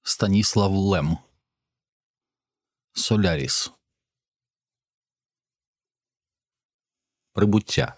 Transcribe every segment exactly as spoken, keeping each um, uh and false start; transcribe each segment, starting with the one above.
Станіслав Лем. Соляріс. Прибуття.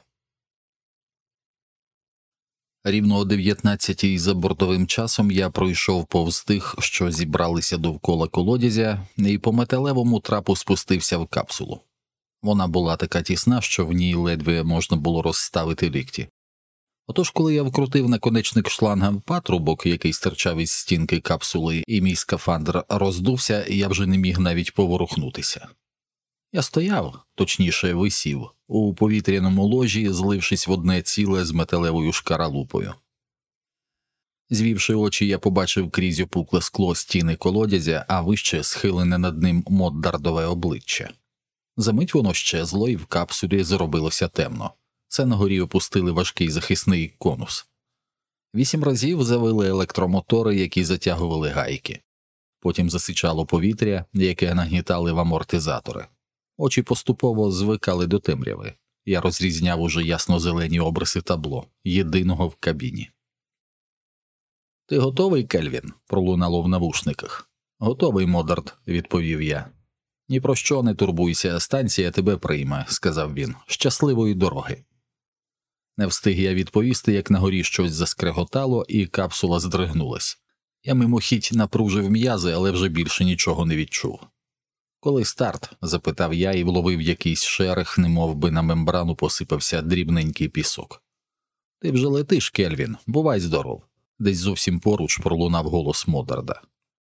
Рівно о дев'ятнадцятій за бортовим часом я пройшов повз тих, що зібралися довкола колодязя, і по металевому трапу спустився в капсулу. Вона була така тісна, що в ній ледве можна було розставити лікті. Отож, коли я вкрутив наконечник шланга в патрубок, який стирчав із стінки капсули, і мій скафандр роздувся, я вже не міг навіть поворухнутися. Я стояв, точніше висів, у повітряному ложі, злившись в одне ціле з металевою шкаралупою. Звівши очі, я побачив крізь опукле скло стіни колодязя, а вище схилене над ним Моддардове обличчя. Замить воно щезло, і в капсулі зробилося темно. Це на горі опустили важкий захисний конус. Вісім разів завили електромотори, які затягували гайки. Потім засичало повітря, яке нагнітали в амортизатори. Очі поступово звикали до темряви. Я розрізняв уже ясно-зелені обриси табло, єдиного в кабіні. «Ти готовий, Кельвін?» – пролунало в навушниках. «Готовий, Моддард», – відповів я. «Ні про що не турбуйся, станція тебе прийме», – сказав він. «Щасливої дороги». Не встиг я відповісти, як на горі щось заскреготало, і капсула здригнулась. Я мимохідь напружив м'язи, але вже більше нічого не відчув. «Коли старт?» – запитав я і вловив якийсь шерех, немов би на мембрану посипався дрібненький пісок. «Ти вже летиш, Кельвін, бувай здоров», – десь зовсім поруч пролунав голос Моддарда.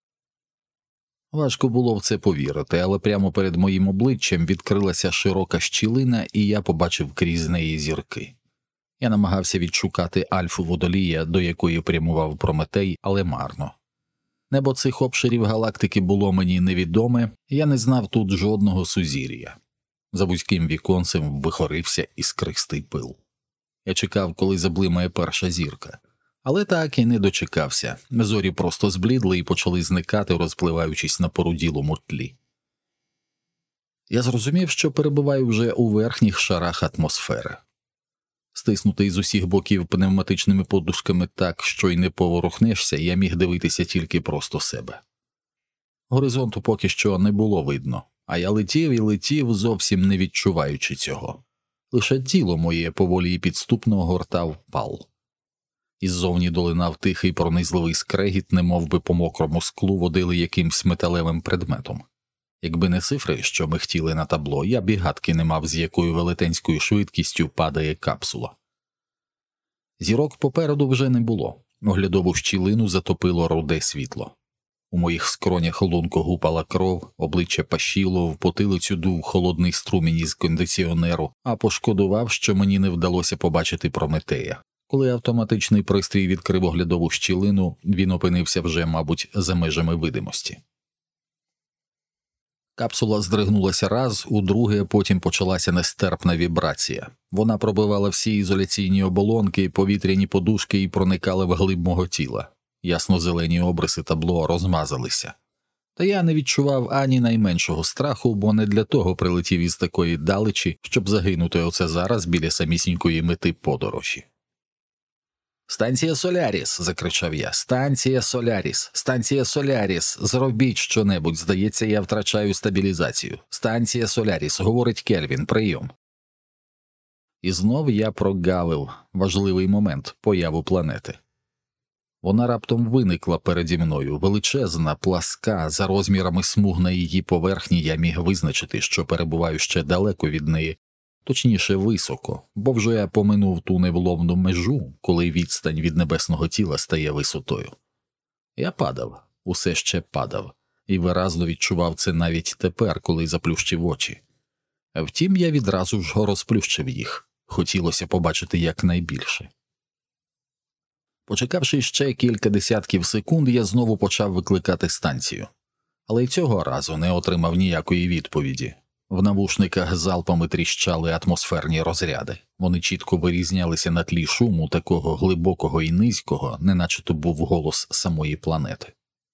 Важко було в це повірити, але прямо перед моїм обличчям відкрилася широка щілина, і я побачив крізь неї зірки. Я намагався відшукати альфу водолія, до якої прямував Прометей, але марно. Небо цих обширів галактики було мені невідоме, я не знав тут жодного сузір'я. За вузьким віконцем вихорився іскристий пил. Я чекав, коли заблимає перша зірка. Але так і не дочекався. Зорі просто зблідли і почали зникати, розпливаючись на поруділому тлі. Я зрозумів, що перебуваю вже у верхніх шарах атмосфери. Стиснутий з усіх боків пневматичними подушками так, що й не поворухнешся, я міг дивитися тільки просто себе. Горизонту поки що не було видно, а я летів і летів, зовсім не відчуваючи цього. Лише тіло моє поволі і підступно гортав пал. Іззовні долинав тихий пронизливий скрегіт, немов би по мокрому склу водили якимсь металевим предметом. Якби не цифри, що михтіли на табло, я б і гадки не мав, з якою велетенською швидкістю падає капсула. Зірок попереду вже не було. Оглядову щілину затопило руде світло. У моїх скронях лунко гупала кров, обличчя пашіло, в потилицю дув холодний струмінь із кондиціонеру, а пошкодував, що мені не вдалося побачити Прометея. Коли автоматичний пристрій відкрив оглядову щілину, він опинився вже, мабуть, за межами видимості. Капсула здригнулася раз, удруге, потім почалася нестерпна вібрація. Вона пробивала всі ізоляційні оболонки, повітряні подушки і проникала вглиб мого тіла. Ясно-зелені обриси табло розмазалися. Та я не відчував ані найменшого страху, бо не для того прилетів із такої далечі, щоб загинути оце зараз біля самісінької мети подорожі. «Станція Соляріс!» – закричав я. «Станція Соляріс! Станція Соляріс! Зробіть щонебудь, здається, я втрачаю стабілізацію. Станція Соляріс! Говорить Кельвін, прийом!» І знов я прогавив важливий момент – появу планети. Вона раптом виникла переді мною, величезна, пласка, за розмірами смуг на її поверхні я міг визначити, що перебуваю ще далеко від неї, точніше високо, бо вже я поминув ту невловну межу, коли відстань від небесного тіла стає висотою. Я падав, усе ще падав, і виразно відчував це навіть тепер, коли заплющив очі. Втім, я відразу ж розплющив їх, хотілося побачити якнайбільше. Почекавши ще кілька десятків секунд, я знову почав викликати станцію. Але й цього разу не отримав ніякої відповіді. В навушниках залпами тріщали атмосферні розряди. Вони чітко вирізнялися на тлі шуму, такого глибокого і низького, неначе то був голос самої планети.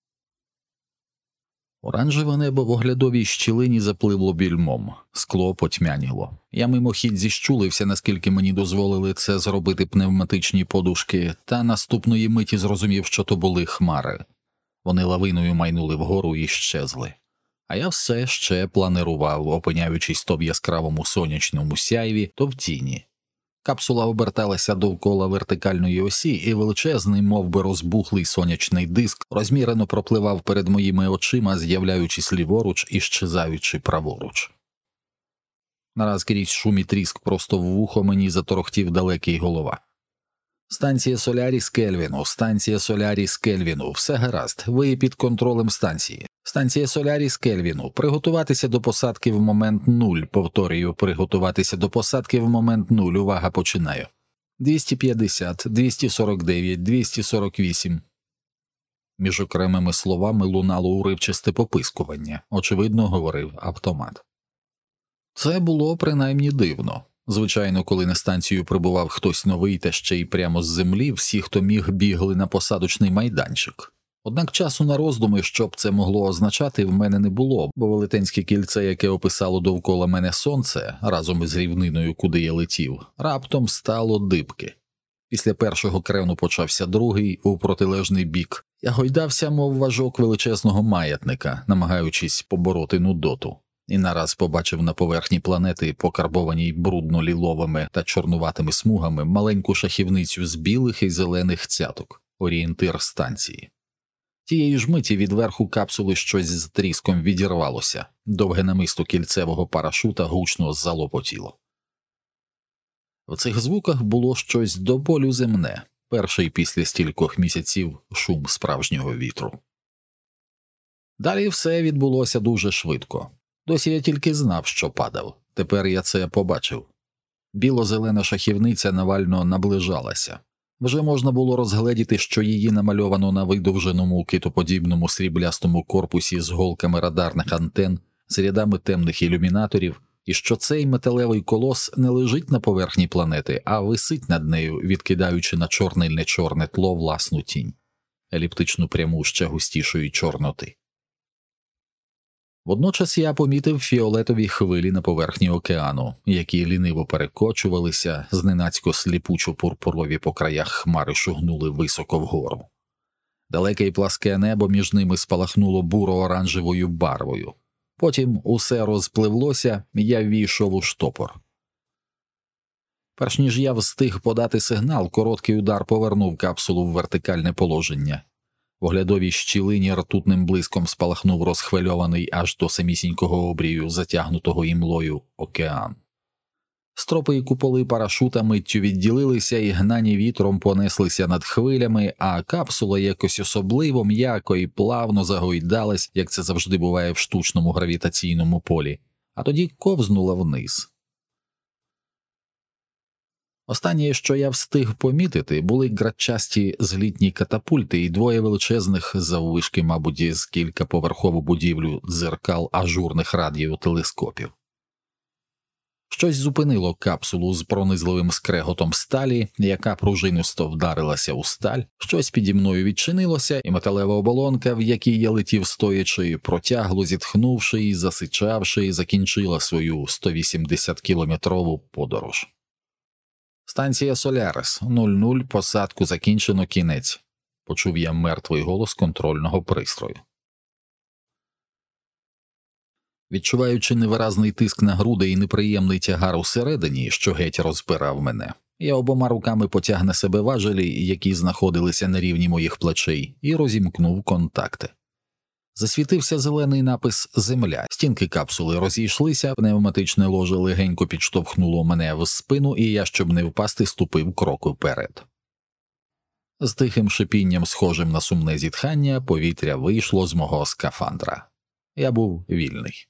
Оранжеве небо в оглядовій щілині запливло більмом, скло потьмяніло. Я мимохідь зіщулився, наскільки мені дозволили це зробити пневматичні подушки, та наступної миті зрозумів, що то були хмари. Вони лавиною майнули вгору і щезли. А я все ще планирував, опиняючись то в яскравому сонячному сяйві, то в тіні. Капсула оберталася довкола вертикальної осі, і величезний, мовби розбухлий сонячний диск розмірено пропливав перед моїми очима, з'являючись ліворуч і щезаючи праворуч. Нараз крізь шум і тріск просто в вухо мені заторохтів далекий голова. «Станція Соляріс Кельвіну, станція Соляріс Кельвіну, все гаразд, ви під контролем станції. Станція Соляріс Кельвіну, приготуватися до посадки в момент нуль, повторюю, приготуватися до посадки в момент нуль, увага, починаю. двісті п'ятдесят, двісті сорок дев'ять, двісті сорок вісім». Між окремими словами лунало уривчасте попискування, очевидно, говорив автомат. Це було принаймні дивно. Звичайно, коли на станцію прибував хтось новий та ще й прямо з землі, всі, хто міг, бігли на посадочний майданчик. Однак часу на роздуми, що б це могло означати, в мене не було, бо велетенське кільце, яке описало довкола мене сонце, разом із рівниною, куди я летів, раптом стало дибки. Після першого крену почався другий, у протилежний бік. Я гойдався, мов важок величезного маятника, намагаючись побороти нудоту. І нараз побачив на поверхні планети, покарбованій брудно-ліловими та чорнуватими смугами, маленьку шахівницю з білих і зелених цяток, орієнтир станції. Тієї ж миті від верху капсули щось з тріском відірвалося, довге намисто кільцевого парашута гучно залопотіло. В цих звуках було щось до болю земне, перший після стількох місяців шум справжнього вітру. Далі все відбулося дуже швидко. Досі я тільки знав, що падав. Тепер я це побачив. Біло-зелена шахівниця навально наближалася. Вже можна було розгледіти, що її намальовано на видовженому китоподібному сріблястому корпусі з голками радарних антен, з рядами темних ілюмінаторів, і що цей металевий колос не лежить на поверхні планети, а висить над нею, відкидаючи на чорне й нечорне тло власну тінь, еліптичну пряму ще густішої чорноти. Водночас я помітив фіолетові хвилі на поверхні океану, які ліниво перекочувалися, зненацько сліпучо-пурпурові по краях хмари шугнули високо вгору. Далеке й пласке небо між ними спалахнуло буро-оранжевою барвою. Потім усе розпливлося, я ввійшов у штопор. Перш ніж я встиг подати сигнал, короткий удар повернув капсулу в вертикальне положення. В оглядовій щілині ртутним блиском спалахнув розхвильований аж до самісінького обрію, затягнутого імлою, океан. Стропи і куполи парашута миттю відділилися і, гнані вітром, понеслися над хвилями, а капсула якось особливо м'яко і плавно загойдалась, як це завжди буває в штучному гравітаційному полі, а тоді ковзнула вниз. Останнє, що я встиг помітити, були градчасті злітні катапульти і двоє величезних, заввишки, мабуть, з кількаповерхову будівлю дзеркал ажурних радіотелескопів. Щось зупинило капсулу з пронизливим скреготом сталі, яка пружинисто вдарилася у сталь, щось піді мною відчинилося, і металева оболонка, в якій я летів стоячи, протягло зітхнувши і засичавши, закінчила свою сто вісімдесят кілометрову подорож. «Станція Солярис, нуль нуль, посадку закінчено, кінець», – почув я мертвий голос контрольного пристрою. Відчуваючи невиразний тиск на груди і неприємний тягар усередині, що геть розпирав мене, я обома руками потяг на себе важелі, які знаходилися на рівні моїх плечей, і розімкнув контакти. Засвітився зелений напис «Земля». Стінки капсули розійшлися, пневматичне ложе легенько підштовхнуло мене в спину, і я, щоб не впасти, ступив крок уперед. З тихим шипінням, схожим на сумне зітхання, повітря вийшло з мого скафандра. Я був вільний.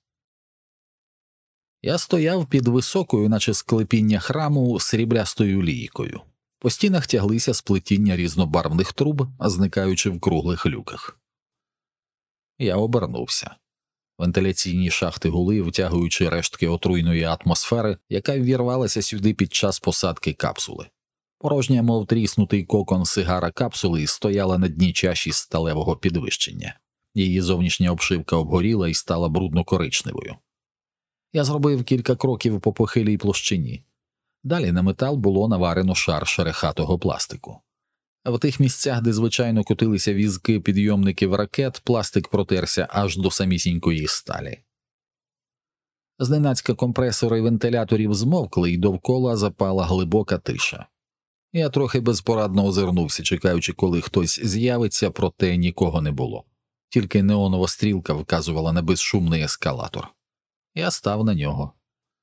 Я стояв під високою, наче склепіння храму, сріблястою лійкою. По стінах тяглися сплетіння різнобарвних труб, зникаючи в круглих люках. Я обернувся. Вентиляційні шахти гули, втягуючи рештки отруйної атмосфери, яка ввірвалася сюди під час посадки капсули. Порожня, мов тріснутий кокон сигара капсули, стояла на дні чаші сталевого підвищення. Її зовнішня обшивка обгоріла і стала брудно-коричневою. Я зробив кілька кроків по похилій площині. Далі на метал було наварено шар шерехатого пластику. В тих місцях, де звичайно котилися візки підйомників ракет, пластик протерся аж до самісінької сталі. Зненацька компресори вентиляторів змовкли, і довкола запала глибока тиша. Я трохи безпорадно озирнувся, чекаючи, коли хтось з'явиться, проте нікого не було. Тільки неонова стрілка вказувала на безшумний ескалатор. Я став на нього.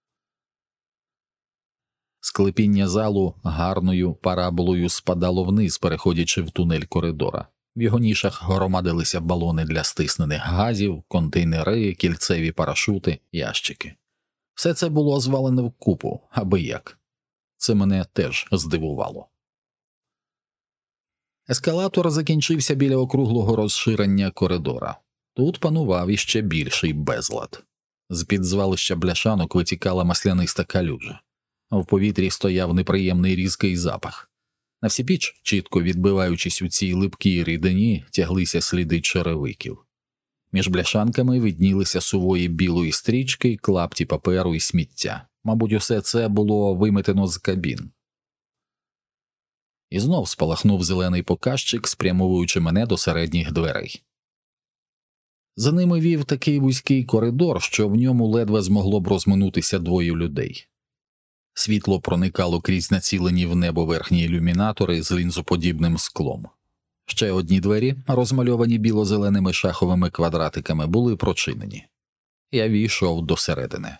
Склепіння залу гарною параболою спадало вниз, переходячи в тунель коридора. В його нішах громадилися балони для стиснених газів, контейнери, кільцеві парашути, ящики. Все це було звалене вкупу, аби як. Це мене теж здивувало. Ескалатор закінчився біля округлого розширення коридора. Тут панував іще більший безлад. З-під звалища бляшанок витікала масляниста калюжа. В повітрі стояв неприємний різкий запах. На всібіч, чітко відбиваючись у цій липкій рідині, тяглися сліди черевиків. Між бляшанками виднілися сувої білої стрічки, клапті паперу і сміття. Мабуть, усе це було виметено з кабін. І знов спалахнув зелений показчик, спрямовуючи мене до середніх дверей. За ними вів такий вузький коридор, що в ньому ледве змогло б розминутися двоє людей. Світло проникало крізь націлені в небо верхні ілюмінатори з лінзоподібним склом. Ще одні двері, розмальовані біло-зеленими шаховими квадратиками, були прочинені. Я війшов до середини.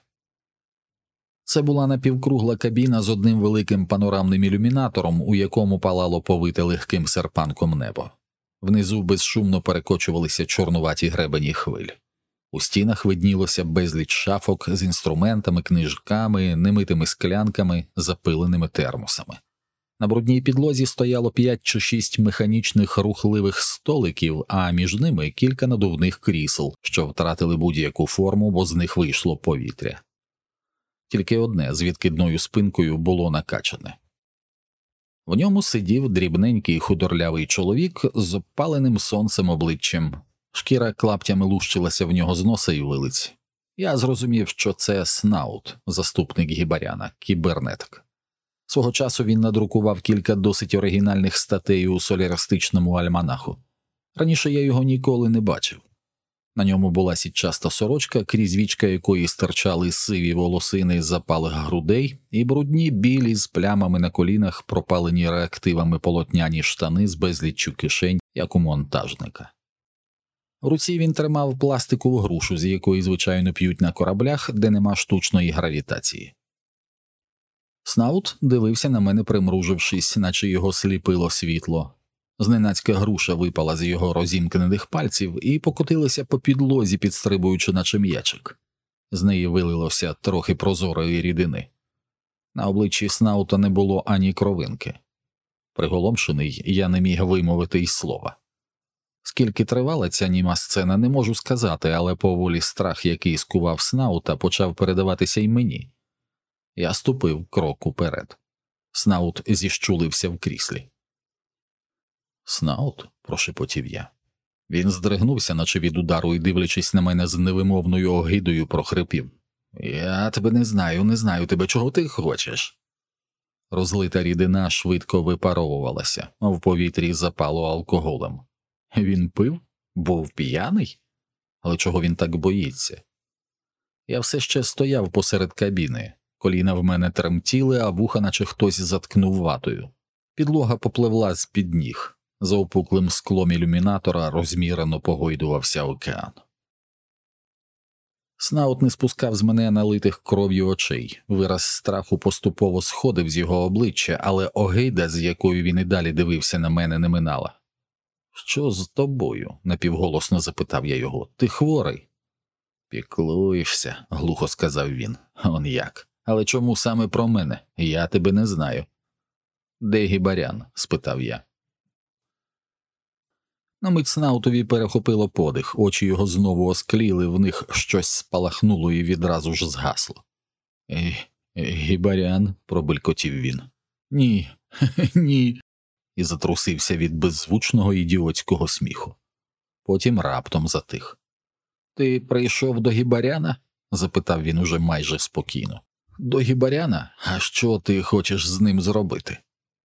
Це була напівкругла кабіна з одним великим панорамним ілюмінатором, у якому палало повите легким серпанком небо. Внизу безшумно перекочувалися чорнуваті гребені хвиль. У стінах виднілося безліч шафок з інструментами, книжками, немитими склянками, запиленими термосами. На брудній підлозі стояло п'ять чи шість механічних рухливих столиків, а між ними кілька надувних крісел, що втратили будь-яку форму, бо з них вийшло повітря. Тільки одне з відкидною спинкою було накачане. В ньому сидів дрібненький худорлявий чоловік з опаленим сонцем обличчям. Шкіра клаптями лущилася в нього з носа і вилиць. Я зрозумів, що це Снаут, заступник Гібаряна, кібернетик. Свого часу він надрукував кілька досить оригінальних статей у соляристичному альманаху. Раніше я його ніколи не бачив. На ньому була сітчаста сорочка, крізь вічка якої стирчали сиві волосини з запалих грудей і брудні білі з плямами на колінах пропалені реактивами полотняні штани з безліччю кишень, як у монтажника. В руці він тримав пластикову грушу, з якої звичайно п'ють на кораблях, де нема штучної гравітації. Снаут дивився на мене, примружившись, наче його сліпило світло. Зненацька груша випала з його розімкнених пальців і покотилася по підлозі, підстрибуючи наче м'ячик. З неї вилилося трохи прозорої рідини. На обличчі Снаута не було ані кровинки. Приголомшений, я не міг вимовити й слова. Скільки тривала ця німа сцена, не можу сказати, але поволі страх, який скував Снаута, почав передаватися й мені. Я ступив крок уперед. Снаут зіщулився в кріслі. «Снаут?» – прошепотів я. Він здригнувся, наче від удару, і, дивлячись на мене з невимовною огидою, прохрипів. «Я тебе не знаю, не знаю тебе, чого ти хочеш?» Розлита рідина швидко випаровувалася, а в повітрі запало алкоголем. Він пив? Був п'яний? Але чого він так боїться? Я все ще стояв посеред кабіни. Коліна в мене тремтіли, а вуха наче хтось заткнув ватою. Підлога попливла з-під ніг. За опуклим склом ілюмінатора розмірено погойдувався океан. Снаут не спускав з мене налитих кров'ю очей. Вираз страху поступово сходив з його обличчя, але огида, з якою він і далі дивився на мене, не минала. «Що з тобою?» – напівголосно запитав я його. «Ти хворий?» «Піклуєшся», – глухо сказав він. «Он як? Але чому саме про мене? Я тебе не знаю». «Де Гібарян?» – спитав я. На мить Снаутові перехопило подих, очі його знову оскліли, в них щось спалахнуло і відразу ж згасло. «Е, Гібарян?» – пробелькотів він. «Ні, ні», і затрусився від беззвучного ідіотського сміху. Потім раптом затих. «Ти прийшов до Гібаряна?» – запитав він уже майже спокійно. «До Гібаряна? А що ти хочеш з ним зробити?»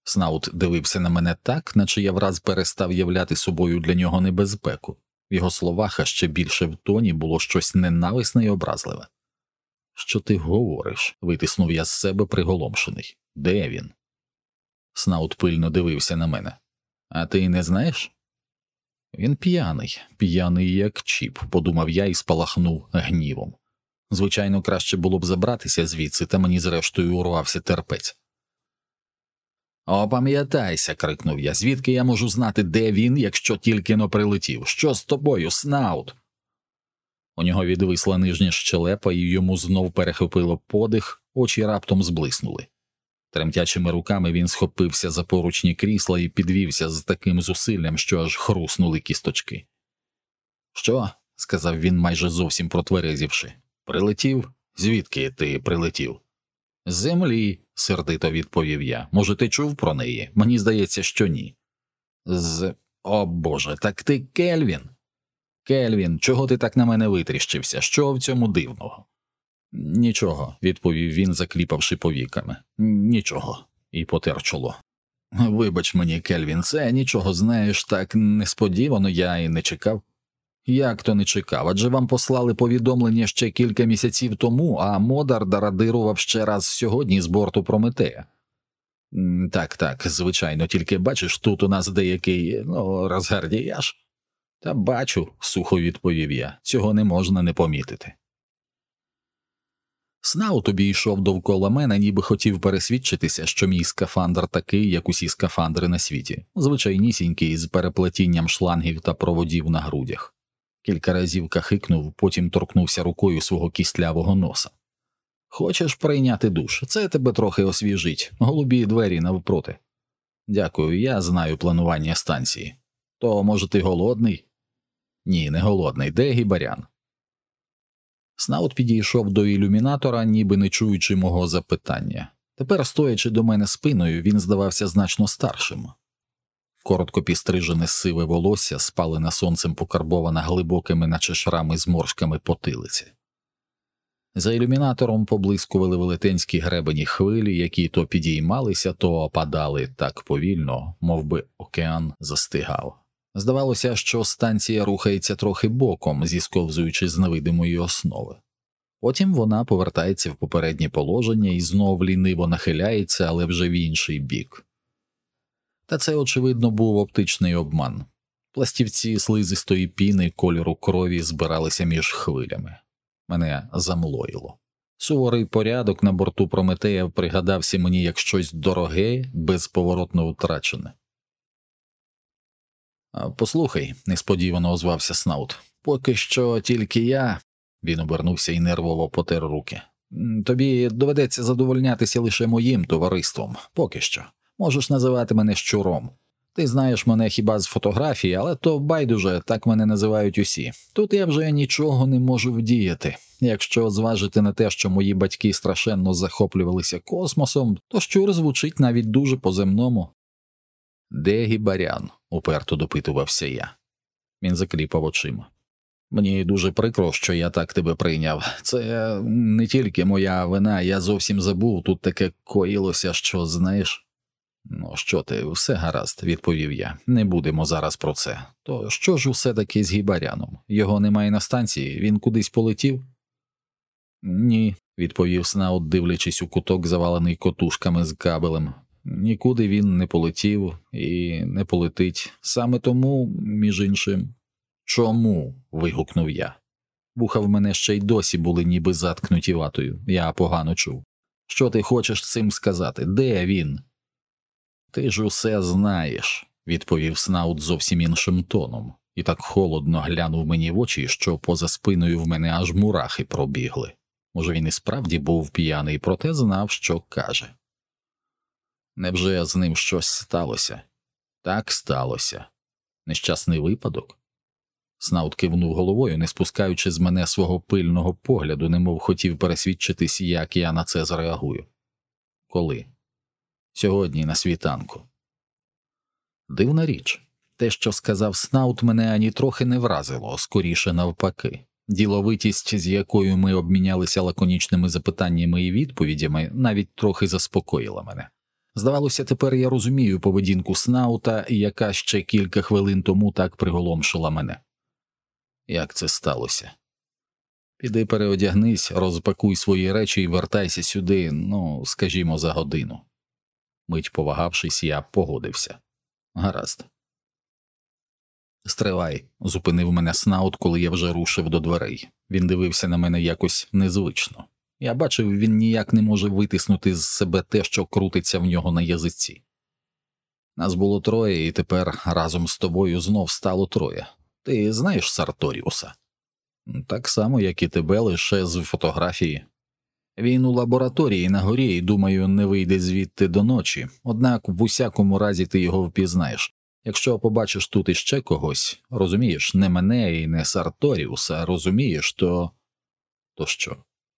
Снаут дивився на мене так, наче я враз перестав являти собою для нього небезпеку. В його словах, а ще більше в тоні, було щось ненависне й образливе. «Що ти говориш?» – витиснув я з себе приголомшений. «Де він?» Снаут пильно дивився на мене. «А ти не знаєш?» «Він п'яний, п'яний як чіп», – подумав я і спалахнув гнівом. Звичайно, краще було б забратися звідси, та мені зрештою урвався терпець. «Опам'ятайся!» – крикнув я. «Звідки я можу знати, де він, якщо тільки но прилетів? Що з тобою, Снаут?» У нього відвисла нижня щелепа, і йому знов перехопило подих, очі раптом зблиснули. Тремтячими руками він схопився за поручні крісла і підвівся з таким зусиллям, що аж хруснули кісточки. «Що?» – сказав він, майже зовсім протверезівши. «Прилетів? Звідки ти прилетів?» «З землі», – сердито відповів я. «Може, ти чув про неї? Мені здається, що ні». «З... О, Боже, так ти Кельвін?» «Кельвін, чого ти так на мене витріщився? Що в цьому дивного?» «Нічого», – відповів він, закліпавши повіками. «Нічого», – і потер чоло. «Вибач мені, Кельвін, це нічого, знаєш, так несподівано я і не чекав». «Як то не чекав? Адже вам послали повідомлення ще кілька місяців тому, а Модар дарадирував ще раз сьогодні з борту Прометея». «Так, так, звичайно, тільки бачиш, тут у нас деякий, ну, розгардіяж». «Та бачу», – сухо відповів я, – «цього не можна не помітити». Снаут обійшов довкола мене, ніби хотів пересвідчитися, що мій скафандр такий, як усі скафандри на світі, звичайнісінький, з переплетінням шлангів та проводів на грудях. Кілька разів кахикнув, потім торкнувся рукою свого кістлявого носа. «Хочеш прийняти душ? Це тебе трохи освіжить. Голубі двері навпроти». «Дякую, я знаю планування станції». «То, може, ти голодний?» «Ні, не голодний. Де Гібарян?» Снаут підійшов до ілюмінатора, ніби не чуючи мого запитання. Тепер, стоячи до мене спиною, він здавався значно старшим. Коротко підстрижене сиве волосся, спалене сонцем покарбоване глибокими, наче шрами зморшками потилиці. За ілюмінатором поблискували велетенські гребені хвилі, які то підіймалися, то опадали так повільно, мов би океан застигав. Здавалося, що станція рухається трохи боком, зісковзуючи з невидимої основи. Потім вона повертається в попереднє положення і знов ліниво нахиляється, але вже в інший бік. Та це, очевидно, був оптичний обман. Пластівці слизистої піни кольору крові збиралися між хвилями. Мене замлоїло. Суворий порядок на борту Прометея пригадався мені як щось дороге, безповоротно втрачене. «Послухай», – несподівано озвався Снаут, – «поки що тільки я…» – він обернувся і нервово потер руки. «Тобі доведеться задовольнятися лише моїм товариством, поки що. Можеш називати мене Щуром. Ти знаєш мене хіба з фотографії, але то байдуже, так мене називають усі. Тут я вже нічого не можу вдіяти. Якщо зважити на те, що мої батьки страшенно захоплювалися космосом, то Щур звучить навіть дуже по-земному». «Де Гібарян?» – уперто допитувався я. Він закліпав очима. «Мені дуже прикро, що я так тебе прийняв. Це не тільки моя вина, я зовсім забув, тут таке коїлося, що, знаєш…» «Ну, що ти, все гаразд», – відповів я, – «не будемо зараз про це. То що ж усе-таки з Гібаряном? Його немає на станції, він кудись полетів?» «Ні», – відповів Снаут, дивлячись у куток, завалений котушками з кабелем. «Нікуди він не полетів і не полетить. Саме тому, між іншим…» «Чому?» – вигукнув я. Вуха в мене ще й досі були ніби заткнуті ватою, я погано чув. «Що ти хочеш цим сказати? Де він?» «Ти ж усе знаєш», – відповів Снаут зовсім іншим тоном, і так холодно глянув мені в очі, що поза спиною в мене аж мурахи пробігли. Може, він і справді був п'яний, проте знав, що каже. «Невже з ним щось сталося?» «Так сталося. Нещасний випадок?» Снаут кивнув головою, не спускаючи з мене свого пильного погляду, немов хотів пересвідчитись, як я на це зреагую. «Коли?» «Сьогодні на світанку». Дивна річ. Те, що сказав Снаут, мене ані трохи не вразило, скоріше навпаки. Діловитість, з якою ми обмінялися лаконічними запитаннями і відповідями, навіть трохи заспокоїла мене. Здавалося, тепер я розумію поведінку Снаута, яка ще кілька хвилин тому так приголомшила мене. Як це сталося? Піди переодягнись, розпакуй свої речі і вертайся сюди, ну, скажімо, за годину. Мить повагавшись, я погодився. Гаразд. Стривай, зупинив мене Снаут, коли я вже рушив до дверей. Він дивився на мене якось незвично. Я бачив, він ніяк не може витиснути з себе те, що крутиться в нього на язиці. Нас було троє, і тепер разом з тобою знов стало троє. Ти знаєш Сарторіуса? Так само, як і тебе, лише з фотографії. Він у лабораторії на горі і, думаю, не вийде звідти до ночі, однак в усякому разі ти його впізнаєш. Якщо побачиш тут іще когось, розумієш, не мене і не Сарторіуса, розумієш, то... То що?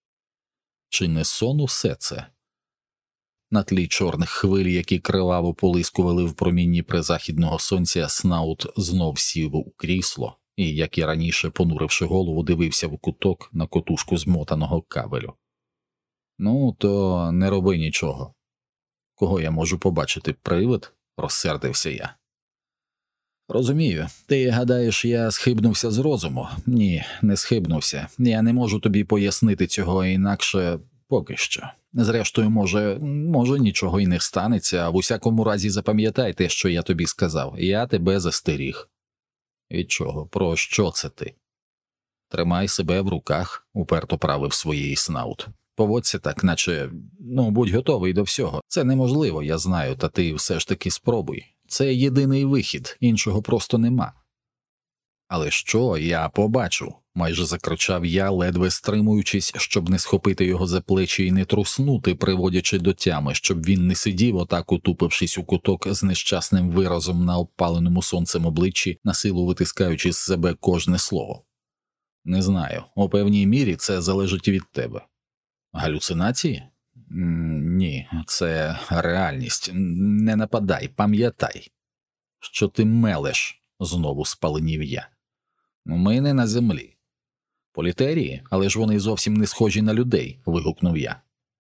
Чи не сон усе це? На тлі чорних хвиль, які криваво полискували в промінні призахідного сонця, Снаут знов сів у крісло і, як і раніше, понуривши голову, дивився в куток на котушку змотаного кабелю. Ну, то не роби нічого. Кого я можу побачити? Привид? Розсердився я. Розумію, ти гадаєш, я схибнувся з розуму? Ні, не схибнувся. Я не можу тобі пояснити цього інакше поки що. Зрештою, може, може нічого й не станеться, а в усякому разі запам'ятай те, що я тобі сказав. Я тебе застеріг. Від чого? Про що це ти? Тримай себе в руках, уперто правив своєї Снаут. Поводься так, наче, ну, будь готовий до всього. Це неможливо, я знаю, та ти все ж таки спробуй. Це єдиний вихід, іншого просто нема. Але що я побачу? Майже закричав я, ледве стримуючись, щоб не схопити його за плечі і не труснути, приводячи до тями, щоб він не сидів отак, утупившись у куток з нещасним виразом на обпаленому сонцем обличчі, насилу витискаючи з себе кожне слово. Не знаю, у певній мірі це залежить від тебе. Галюцинації? Ні, це реальність. Не нападай, пам'ятай. Що ти мелеш? Знову спаленів я. Ми не на землі. Політерії? Але ж вони зовсім не схожі на людей, вигукнув я.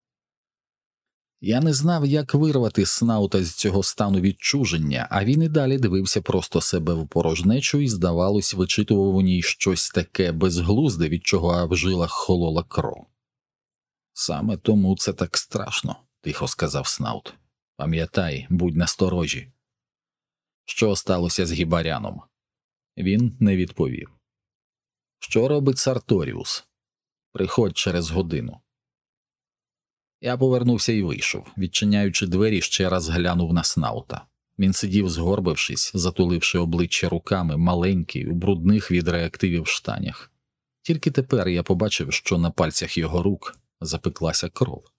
Я не знав, як вирвати Снаута з цього стану відчуження, а він і далі дивився просто себе в порожнечу і, здавалось, вичитував у ній щось таке безглузде, від чого в жилах холола кров. Саме тому це так страшно, тихо сказав Снаут. Пам'ятай, будь насторожі. Що сталося з Гібаряном? Він не відповів. Що робить Сарторіус? Приходь через годину. Я повернувся і вийшов, відчиняючи двері, ще раз глянув на Снаута. Він сидів, згорбившись, затуливши обличчя руками, маленький, у брудних від реактивів штанях. Тільки тепер я побачив, що на пальцях його рук запеклася кров.